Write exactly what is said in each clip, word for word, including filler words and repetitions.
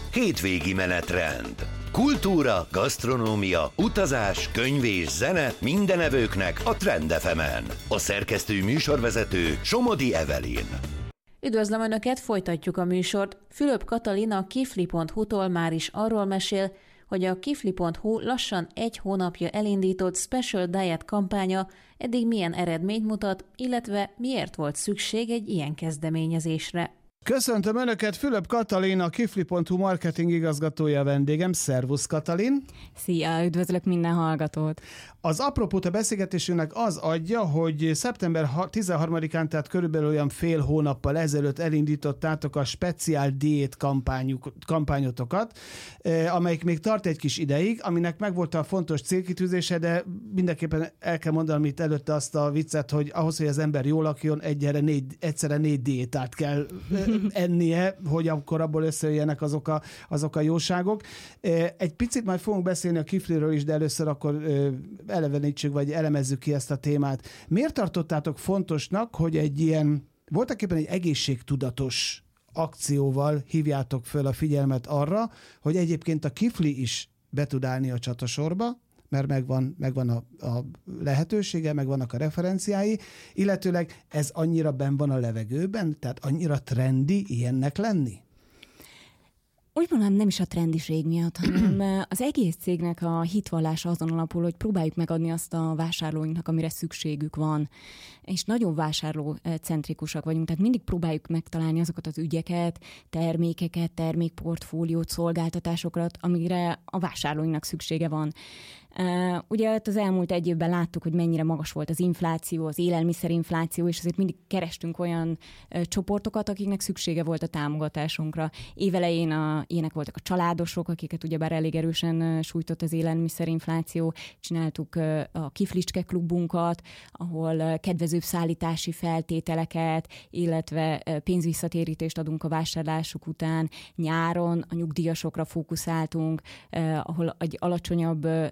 hétvégi menetrend. Kultúra, gasztronómia, utazás, könyv és zene minden evőknek a Trend ef emen. A szerkesztő műsorvezető Somodi Evelyn. Üdvözlöm Önöket, folytatjuk a műsort. Fülöp Katalin a kifli pont hu-tól már is arról mesél, hogy a kifli pont hu lassan egy hónapja elindított Special Diet kampánya eddig milyen eredményt mutat, illetve miért volt szükség egy ilyen kezdeményezésre. Köszöntöm Önöket, Fülöp Katalin, a kifli pont hu marketing igazgatója vendégem. Szervusz Katalin! Szia, üdvözlök minden hallgatót! Az apropót a beszélgetésünknek az adja, hogy szeptember tizenharmadikán, tehát körülbelül olyan fél hónappal ezelőtt elindítottátok a speciál diét kampányotokat, amelyik még tart egy kis ideig, aminek megvolt a fontos célkitűzése, de mindenképpen el kell mondanom itt előtte azt a viccet, hogy ahhoz, hogy az ember jól lakjon, egyre négy, egyszerre négy diétát kell ennie, hogy akkor abból összejöjjenek azok a, azok a jóságok. Egy picit majd fogunk beszélni a kifliről is, de először akkor elevenítsük, vagy elemezzük ki ezt a témát. Miért tartottátok fontosnak, hogy egy ilyen, voltaképpen egy egészségtudatos akcióval hívjátok föl a figyelmet arra, hogy egyébként a kifli is be tud állni a csatasorba, mert megvan, megvan a, a lehetősége, megvannak a referenciái, illetőleg ez annyira benn van a levegőben, tehát annyira trendi ilyennek lenni? Úgy mondanám, nem is a trendiség miatt, hanem az egész cégnek a hitvallása azon alapul, hogy próbáljuk megadni azt a vásárlóinknak, amire szükségük van. És nagyon vásárlócentrikusak vagyunk, tehát mindig próbáljuk megtalálni azokat az ügyeket, termékeket, termékportfóliót, szolgáltatásokat, amire a vásárlóinknak szüksége van. Uh, ugye az elmúlt egy évben láttuk, hogy mennyire magas volt az infláció, az élelmiszerinfláció, és azért mindig kerestünk olyan uh, csoportokat, akiknek szüksége volt a támogatásunkra. Évelején a, ilyenek voltak a családosok, akiket ugyebár elég erősen uh, sújtott az élelmiszerinfláció. Csináltuk uh, a Kiflicske klubunkat, ahol uh, kedvezőbb szállítási feltételeket, illetve uh, pénzvisszatérítést adunk a vásárlásuk után. Nyáron a nyugdíjasokra fókuszáltunk, uh, ahol egy alacsonyabb uh,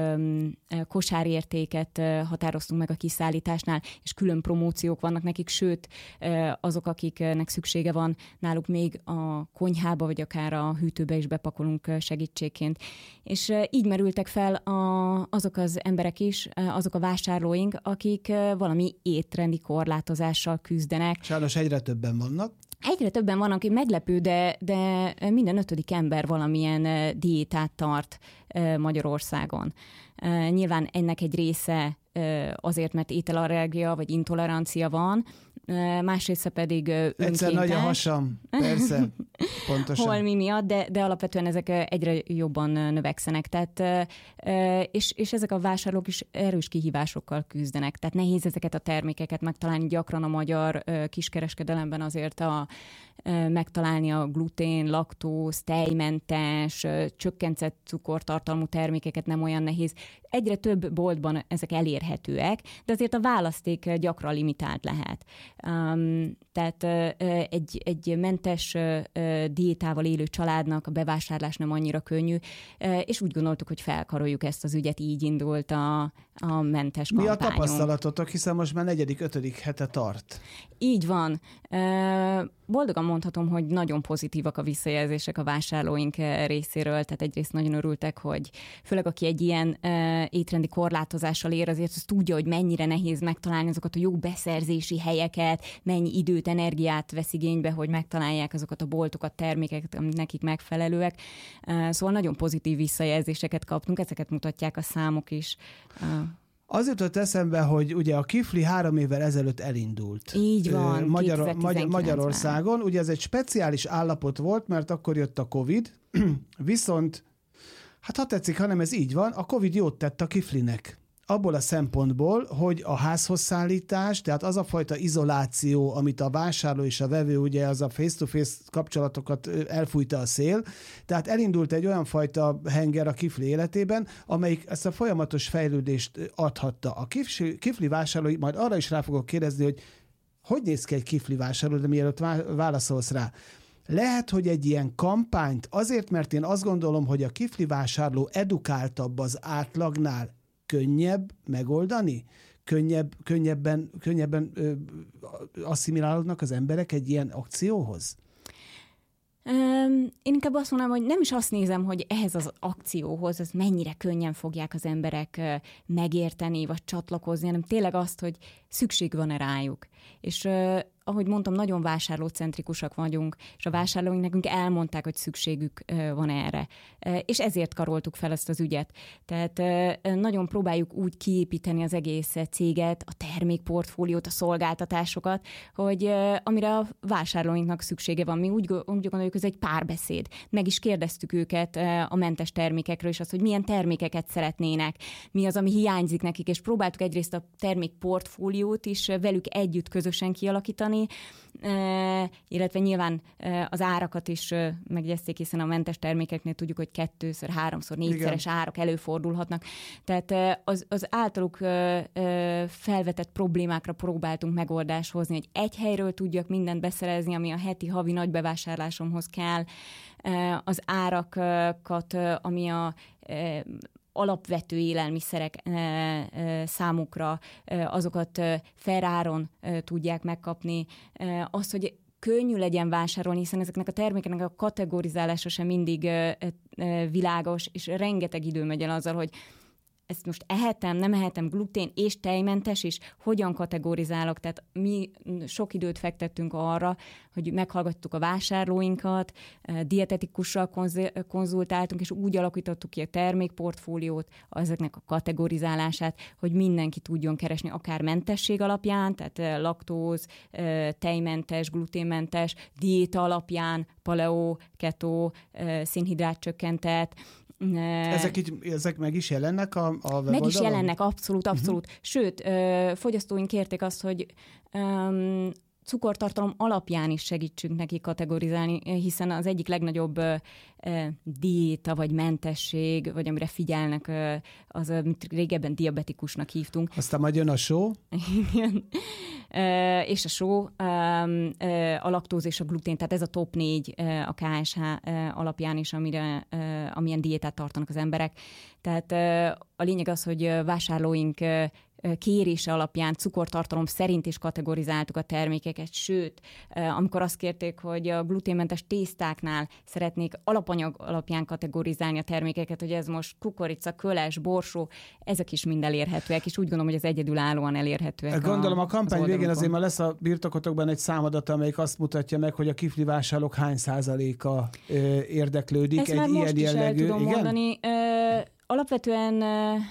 kosárértéket határoztunk meg a kiszállításnál, és külön promóciók vannak nekik, sőt, azok, akiknek szüksége van, náluk még a konyhába, vagy akár a hűtőbe is bepakolunk segítségként. És így merültek fel a, azok az emberek is, azok a vásárlóink, akik valami étrendi korlátozással küzdenek. Sajnos egyre többen vannak. Egyre többen vannak, aki meglepő, de, de minden ötödik ember valamilyen diétát tart Magyarországon. Nyilván ennek egy része azért, mert ételallergia vagy intolerancia van, másrészt pedig önkéntes. Egyszer nagy a hasam, persze, pontosan. Holmi miatt, de, de alapvetően ezek egyre jobban növekszenek. Tehát, és, és ezek a vásárlók is erős kihívásokkal küzdenek. Tehát nehéz ezeket a termékeket megtalálni. Gyakran a magyar kiskereskedelemben azért a, megtalálni a glutén, laktóz, tejmentes, csökkentett cukortartalmú termékeket nem olyan nehéz. Egyre több boltban ezek elérhetőek, de azért a választék gyakran limitált lehet. Um, tehát uh, egy, egy mentes uh, diétával élő családnak a bevásárlás nem annyira könnyű, uh, és úgy gondoltuk, hogy felkaroljuk ezt az ügyet, így indult a, a mentes kampányunk. Mi a tapasztalatotok, hiszen most már negyedik, ötödik hete tart? Így van. Uh, boldogan mondhatom, hogy nagyon pozitívak a visszajelzések a vásárlóink részéről, tehát egyrészt nagyon örültek, hogy főleg aki egy ilyen uh, étrendi korlátozással ér, azért az tudja, hogy mennyire nehéz megtalálni azokat a jó beszerzési helyeket, mennyi időt, energiát vesz igénybe, hogy megtalálják azokat a boltokat, termékeket, amik nekik megfelelőek. Uh, szóval nagyon pozitív visszajelzéseket kaptunk, ezeket mutatják a számok is. Uh, Az jutott eszembe, hogy ugye a Kifli három évvel ezelőtt elindult. Így van, Magyar, Magyar, Magyarországon. Ugye ez egy speciális állapot volt, mert akkor jött a Covid, viszont, hát ha tetszik, hanem ez így van, a Covid jót tett a Kiflinek. Abból a szempontból, hogy a házhoz szállítás, tehát az a fajta izoláció, amit a vásárló és a vevő, ugye az a face-to-face kapcsolatokat elfújta a szél, tehát elindult egy olyan fajta henger a Kifli életében, amelyik ezt a folyamatos fejlődést adhatta. A Kifli, Kifli vásárlói, majd arra is rá fogok kérdezni, hogy hogy néz ki egy Kifli vásárló, de mielőtt válaszolsz rá. Lehet, hogy egy ilyen kampányt, azért, mert én azt gondolom, hogy a Kifli vásárló edukáltabb az átlagnál, könnyebb megoldani? Könnyebb, könnyebben, könnyebben ö, asszimilálódnak az emberek egy ilyen akcióhoz? Én inkább azt mondanám, hogy nem is azt nézem, hogy ehhez az akcióhoz az mennyire könnyen fogják az emberek megérteni, vagy csatlakozni, hanem tényleg azt, hogy szükség van-e rájuk. És ahogy mondtam, nagyon vásárlócentrikusak vagyunk, és a vásárlóink nekünk elmondták, hogy szükségük van erre. És ezért karoltuk fel ezt az ügyet. Tehát nagyon próbáljuk úgy kiépíteni az egész céget, a termékportfóliót, a szolgáltatásokat, hogy amire a vásárlóinknak szüksége van. Mi úgy, úgy gondoljuk, hogy ez egy párbeszéd. Meg is kérdeztük őket a mentes termékekről, és azt, hogy milyen termékeket szeretnének, mi az, ami hiányzik nekik, és próbáltuk egyrészt a termékportfóliót is velük együtt közösen kialakítani, illetve nyilván az árakat is megjegyezték, hiszen a mentes termékeknél tudjuk, hogy kettőször, háromszor, négyszeres Igen. árak előfordulhatnak. Tehát az, az általuk felvetett problémákra próbáltunk megoldást hozni, hogy egy helyről tudjak mindent beszerezni, ami a heti, havi nagy bevásárlásomhoz kell, az árakat, ami a alapvető élelmiszerek számukra, azokat fair áron tudják megkapni. Az, hogy könnyű legyen vásárolni, hiszen ezeknek a termékeknek a kategorizálása sem mindig világos, és rengeteg idő megy el azzal, hogy ezt most ehetem, nem ehetem, glutén és tejmentes is, hogyan kategorizálok? Tehát mi sok időt fektettünk arra, hogy meghallgattuk a vásárlóinkat, dietetikussal konzultáltunk, és úgy alakítottuk ki a termékportfóliót, ezeknek a kategorizálását, hogy mindenki tudjon keresni, akár mentesség alapján, tehát laktóz, tejmentes, gluténmentes, diéta alapján, paleo, keto, szénhidrátcsökkentett. Ezek, így, ezek meg is jelennek a, a weboldalon? Meg is jelennek, abszolút, abszolút. Uh-huh. Sőt, ö, fogyasztóink kérték azt, hogy ö, cukortartalom alapján is segítsünk neki kategorizálni, hiszen az egyik legnagyobb ö, ö, diéta vagy mentesség, vagy amire figyelnek, ö, az, amit régebben diabetikusnak hívtunk. Aztán majd jön a só. Igen. Ö, és a só, ö, ö, a laktóz és a glutén, tehát ez a top négy ö, a ká es há ö, alapján is, amire, ö, amilyen diétát tartanak az emberek. Tehát ö, a lényeg az, hogy vásárlóink ö, kérése alapján cukortartalom szerint is kategorizáltuk a termékeket, sőt, amikor azt kérték, hogy a gluténmentes tésztáknál szeretnék alapanyag alapján kategorizálni a termékeket, hogy ez most kukorica, köles, borsó, ezek is mind elérhetőek, és úgy gondolom, hogy ez egyedülállóan elérhetőek. Gondolom a, a kampány az végén azért már lesz a birtokotokban egy számadat, amelyik azt mutatja meg, hogy a kifli vásárlók hány százaléka érdeklődik. Ezt egy már ilyen most is jellegű, el tudom igen? mondani. Alapvetően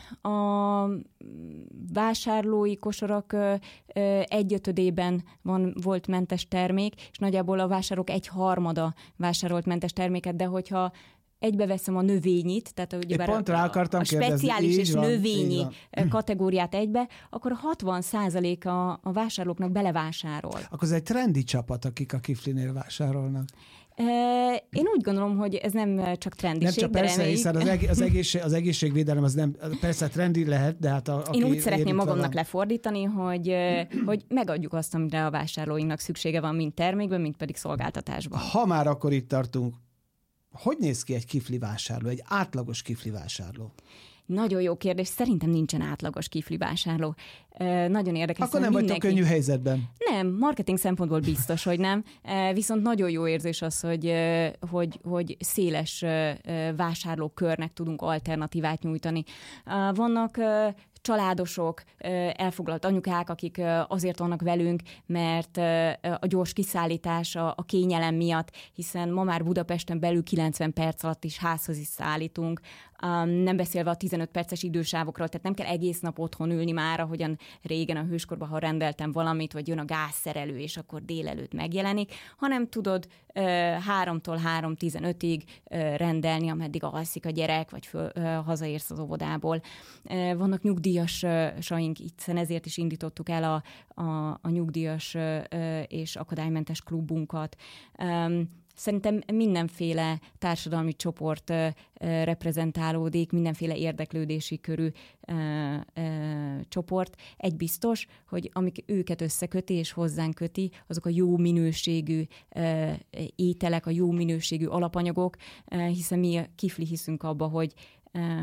a vásárlói kosarak egyötödében van, volt mentes termék, és nagyjából a vásárlók egy harmada vásárolt mentes terméket, de hogyha egybeveszem a növényit, tehát ugye pont rá akartam a speciális és van, növényi kategóriát egybe, akkor hatvan százaléka a vásárlóknak belevásárol. Akkor ez egy trendi csapat, akik a kiflinél vásárolnak. Én úgy gondolom, hogy ez nem csak trendiség, Nem csak de persze, reméljük. hiszen az, eg- az, egészség, az egészségvédelem az nem, persze trendi lehet, de hát a, Én úgy szeretném magamnak van. lefordítani, hogy, hogy megadjuk azt, amire a vásárlóinknak szüksége van, mind termékben, mind pedig szolgáltatásban. Ha már akkor itt tartunk, hogy néz ki egy kifli vásárló, egy átlagos kifli vásárló? Nagyon jó kérdés. Szerintem nincsen átlagos kifli vásárló. E, nagyon érdekes. Akkor nem vagytok könnyű helyzetben. Nem, marketing szempontból biztos, hogy nem. E, viszont nagyon jó érzés az, hogy, hogy, hogy széles vásárlókörnek tudunk alternatívát nyújtani. Vannak családosok, elfoglalt anyukák, akik azért vannak velünk, mert a gyors kiszállítás a kényelem miatt, hiszen ma már Budapesten belül kilencven perc alatt is házhoz is szállítunk, nem beszélve a tizenöt perces idősávokról, tehát nem kell egész nap otthon ülni már, ahogyan régen a hőskorban, ha rendeltem valamit, vagy jön a gázszerelő, és akkor délelőtt megjelenik, hanem tudod háromtól három tizenötig rendelni, ameddig alszik a gyerek, vagy föl, hazaérsz az óvodából. Vannak nyugdíjasaink, itt ezért is indítottuk el a, a, a nyugdíjas és akadálymentes klubunkat. Szerintem mindenféle társadalmi csoport uh, reprezentálódik, mindenféle érdeklődési körű uh, uh, csoport. Egy biztos, hogy amik őket összeköti és hozzánk köti, azok a jó minőségű uh, ételek, a jó minőségű alapanyagok, uh, hiszen mi a kifli hiszünk abba, hogy uh,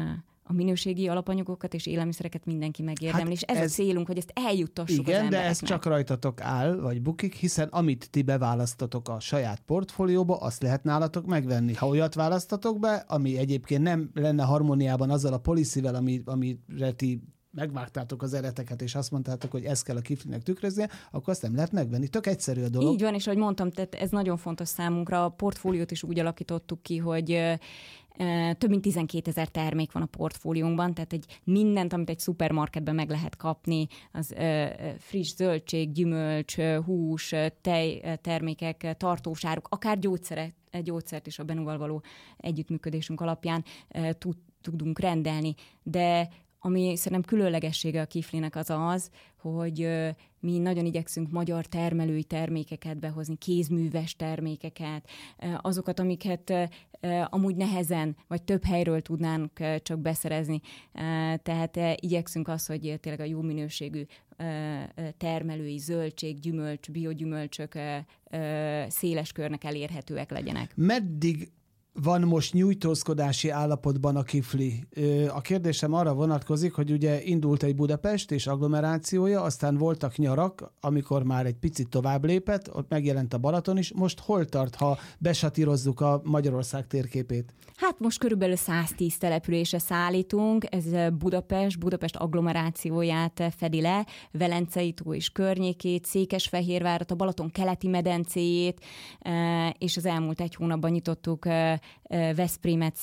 a minőségi alapanyagokat és élelmiszereket mindenki megérdemli, hát és ez, ez a célunk, hogy ezt eljuttassuk igen, az embereknek. de ez csak rajtatok áll, vagy bukik, hiszen amit ti beválasztatok a saját portfólióba, azt lehet nálatok megvenni. Ha olyat választatok be, ami egyébként nem lenne harmóniában azzal a policyvel, ami, amire ti megvágtátok az ereteket, és azt mondtátok, hogy ezt kell a Kiflinek tükröznie, akkor azt nem lehet megvenni. Tök egyszerű a dolog. Így van, és ahogy mondtam, tehát ez nagyon fontos számunkra. A portfóliót is úgy alakítottuk ki, hogy több mint tizenkétezer termék van a portfóliónkban, tehát egy mindent, amit egy szupermarketben meg lehet kapni, az friss zöldség, gyümölcs, hús, tej termékek, tartósáruk, akár gyógyszerek, gyógyszert is a Benúval való együttműködésünk alapján tudunk rendelni, de ami szerintem különlegessége a Kiflinek az az, hogy mi nagyon igyekszünk magyar termelői termékeket behozni, kézműves termékeket, azokat, amiket amúgy nehezen, vagy több helyről tudnánk csak beszerezni. Tehát igyekszünk az, hogy tényleg a jó minőségű termelői zöldség, gyümölcs, biogyümölcsök széles körnek elérhetőek legyenek. Meddig van most nyújtózkodási állapotban a Kifli? A kérdésem arra vonatkozik, hogy ugye indult egy Budapest és agglomerációja, aztán voltak nyarak, amikor már egy picit tovább lépett, ott megjelent a Balaton is. Most hol tart, ha besatírozzuk a Magyarország térképét? Hát most körülbelül száztíz településre szállítunk, ez Budapest, Budapest agglomerációját fedi le, Velencei tó és környékét, Székesfehérvárat, a Balaton keleti medencéjét, és az elmúlt egy hónapban nyitottuk Veszprémet,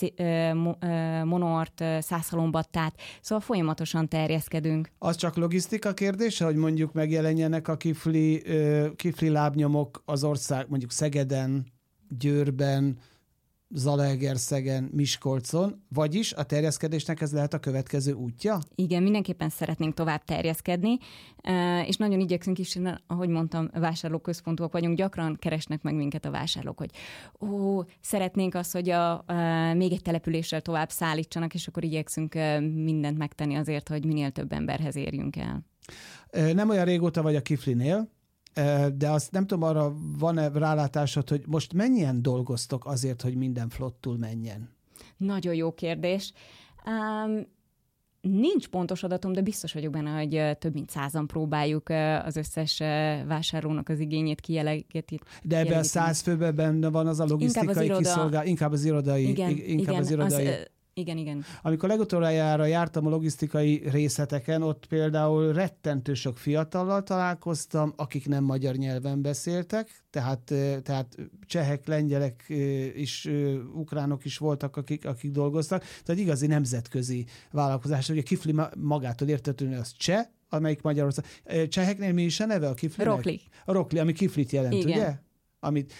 Monort, Szászhalombattát, szóval folyamatosan terjeszkedünk. Az csak logisztika kérdése, hogy mondjuk megjelenjenek a Kifli, Kifli lábnyomok az ország, mondjuk Szegeden, Győrben, Zalaegerszegen, Miskolcon, vagyis a terjeszkedésnek ez lehet a következő útja? Igen, mindenképpen szeretnénk tovább terjeszkedni, és nagyon igyekszünk is, ahogy mondtam, vásárlóközpontúak vagyunk, gyakran keresnek meg minket a vásárlók, hogy ó, szeretnénk azt, hogy a, a, még egy településsel tovább szállítsanak, és akkor igyekszünk mindent megtenni azért, hogy minél több emberhez érjünk el. Nem olyan régóta vagy a Kiflinél, de azt nem tudom, arra van-e rálátásod, hogy most mennyien dolgoztok azért, hogy minden flottul menjen? Nagyon jó kérdés. Um, nincs pontos adatom, de biztos vagyok benne, hogy több mint százan próbáljuk az összes vásárlónak az igényét kielégíteni. De ebben a száz főben benne van az a logisztikai kiszolgálás, inkább az irodai. Igen, inkább igen, az irodai. Az, Igen, igen. Amikor legutoljára jártam a logisztikai részleteken, ott például rettentő sok fiatallal találkoztam, akik nem magyar nyelven beszéltek, tehát, tehát csehek, lengyelek is, ukránok is voltak, akik, akik dolgoztak. Tehát igazi nemzetközi vállalkozás, hogy a Kifli magától értetődően az cseh, amelyik Magyarország. Cseheknél mi is a neve a Kiflinek? Rokli. A Rokli, ami Kiflit jelent, igen. Ugye? Amit...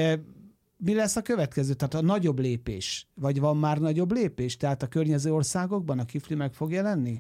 Mi lesz a következő? Tehát a nagyobb lépés? Vagy van már nagyobb lépés? Tehát a környező országokban a Kifli meg fog jelenni?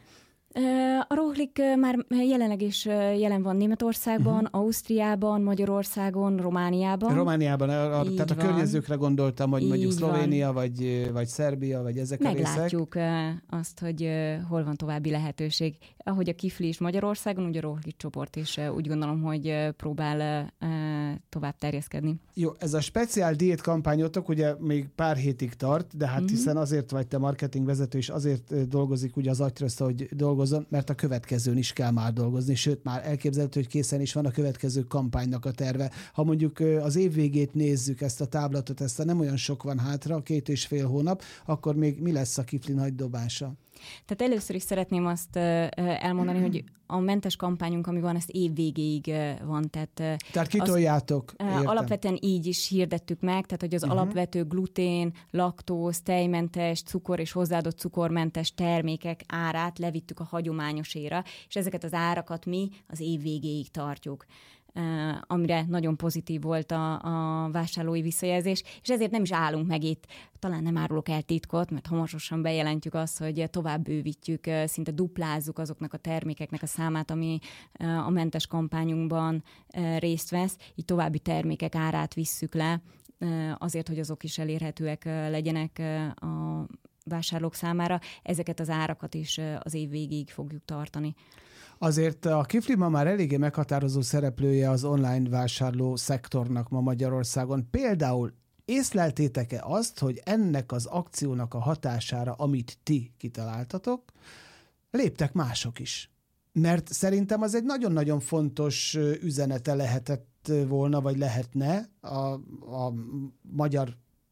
A Rohlik már jelenleg is jelen van Németországban, uh-huh. Ausztriában, Magyarországon, Romániában. Romániában, a, a, tehát a van. Környezőkre gondoltam, hogy Így mondjuk Szlovénia, van. vagy, vagy Szerbia, vagy ezek Meglátjuk a részek. Meglátjuk azt, hogy hol van további lehetőség. Ahogy a Kifli is Magyarországon, úgy a Rohlik csoport is úgy gondolom, hogy próbál tovább terjeszkedni. Jó, ez a speciál diét kampányotok ugye még pár hétig tart, de hát uh-huh. hiszen azért vagy te marketingvezető, és azért dolgozik ugye az agytröszt, hogy dolgozzon, mert a következőn is kell már dolgozni, sőt már elképzelhető, hogy készen is van a következő kampánynak a terve. Ha mondjuk az év végét nézzük, ezt a táblatot, ezt a nem olyan sok van hátra, két és fél hónap, akkor még mi lesz a Kifli nagy dobása? Tehát először is szeretném azt elmondani, hogy a mentes kampányunk, ami van, ezt év végéig van. Tehát, tehát kitoljátok? Értem. Alapvetően így is hirdettük meg, tehát hogy az uh-huh. alapvető glutén, laktóz, tejmentes, cukor és hozzáadott cukormentes termékek árát levittük a hagyományosére, és ezeket az árakat mi az év végéig tartjuk. Uh, amire nagyon pozitív volt a, a vásárlói visszajelzés, és ezért nem is állunk meg itt. Talán nem árulok el titkot, mert hamarosan bejelentjük azt, hogy tovább bővítjük, szinte duplázzuk azoknak a termékeknek a számát, ami uh, a mentes kampányunkban uh, részt vesz, így további termékek árát visszük le, uh, azért, hogy azok is elérhetőek uh, legyenek uh, a vásárlók számára. Ezeket az árakat is uh, az év végéig fogjuk tartani. Azért a Kifli ma már eléggé meghatározó szereplője az online vásárló szektornak ma Magyarországon. Például észleltétek-e azt, hogy ennek az akciónak a hatására, amit ti kitaláltatok, léptek mások is? Mert szerintem az egy nagyon-nagyon fontos üzenete lehetett volna, vagy lehetne a, a magyar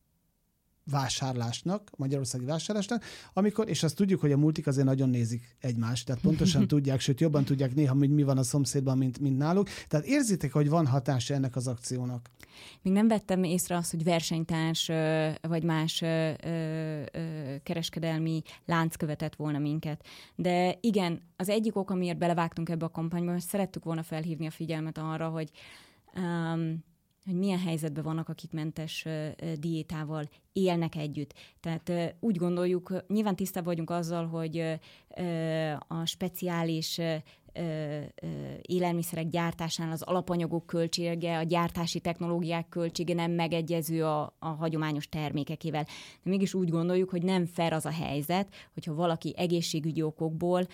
vásárlásnak, magyarországi vásárlásnak, amikor, és azt tudjuk, hogy a multik azért nagyon nézik egymást, tehát pontosan tudják, sőt jobban tudják néha, hogy mi van a szomszédban, mint, mint náluk. Tehát érzitek, hogy van hatása ennek az akciónak? Még nem vettem észre azt, hogy versenytárs vagy más kereskedelmi lánc követett volna minket. De igen, az egyik ok, amiért belevágtunk ebbe a kampányba, hogy szerettük volna felhívni a figyelmet arra, hogy um, hogy milyen helyzetben vannak, akik mentes diétával élnek együtt. Tehát úgy gondoljuk, nyilván tisztában vagyunk azzal, hogy a speciális élelmiszerek gyártásánál az alapanyagok költsége, a gyártási technológiák költsége nem megegyező a, a hagyományos termékekével. De mégis úgy gondoljuk, hogy nem fair az a helyzet, hogyha valaki egészségügyi okokból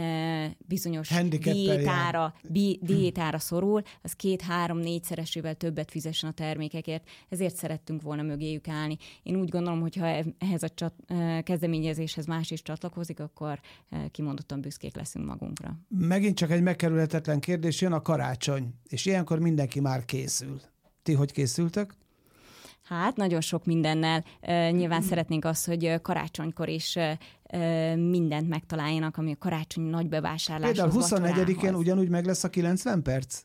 e, bizonyos diétára, bi, diétára szorul, az két-három-négyszeresével többet fizessen a termékekért. Ezért szerettünk volna mögéjük állni. Én úgy gondolom, hogyha ehhez a csat, kezdeményezéshez más is csatlakozik, akkor kimondottan büszkék leszünk magunkra. Megint csak egy megkerülhetetlen kérdés, jön a karácsony, és ilyenkor mindenki már készül. Ti hogy készültök? Hát nagyon sok mindennel. Uh, nyilván szeretnénk azt, hogy karácsonykor is uh, mindent megtaláljanak, ami a karácsonyi nagy bevásárlás. Például huszonnegyedikén ugyanúgy meg lesz a kilencven perc?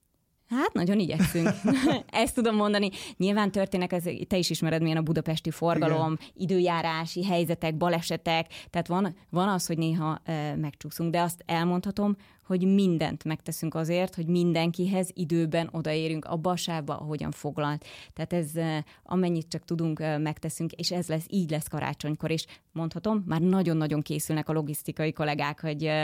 Hát nagyon igyekszünk. Ezt tudom mondani. Nyilván történnek, ez, te is ismered, milyen a budapesti forgalom, igen, időjárási helyzetek, balesetek, tehát van, van az, hogy néha uh, megcsúszunk, de azt elmondhatom, hogy mindent megteszünk azért, hogy mindenkihez időben odaérünk abba a sávba, ahogyan foglalt. Tehát ez uh, amennyit csak tudunk, uh, megteszünk, és ez lesz, így lesz karácsonykor is. Mondhatom, már nagyon-nagyon készülnek a logisztikai kollégák, hogy, uh,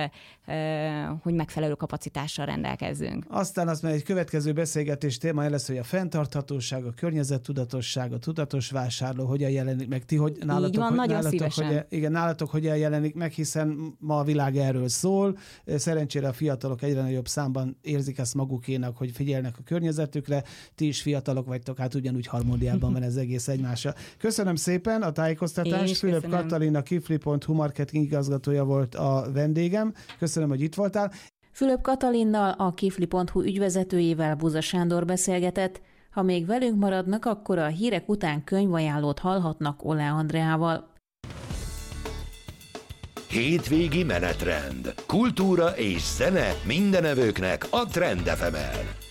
uh, hogy megfelelő kapacitással rendelkezzünk. Aztán az már egy következő beszélgetés témája lesz, hogy a fenntarthatóság, a környezettudatosság, a tudatos vásárló hogyan jelenik meg. Ti, hogy nálatok, így van, hogy, nagyon nálatok, szívesen. Hogy, igen, nálatok hogyan jelenik meg, hiszen ma a világ erről szól. Szerencsére a fiatalok egyre nagyobb számban érzik ezt magukénak, hogy figyelnek a környezetükre. Ti is fiatalok vagytok, hát ugyanúgy harmóniában van ez egész egymással. Köszönöm szépen a tájékoztatást. Fülöp Katalin, a kifli pont hu marketing igazgatója volt a vendégem. Köszönöm, hogy itt voltál. Fülöp Katalinnal, a kifli pont hu ügyvezetőjével Buza Sándor beszélgetett. Ha még velünk maradnak, akkor a hírek után könyvajánlót hallhatnak Ole Andreával. Hétvégi menetrend. Kultúra és zene mindenevőknek a Trend ef emen.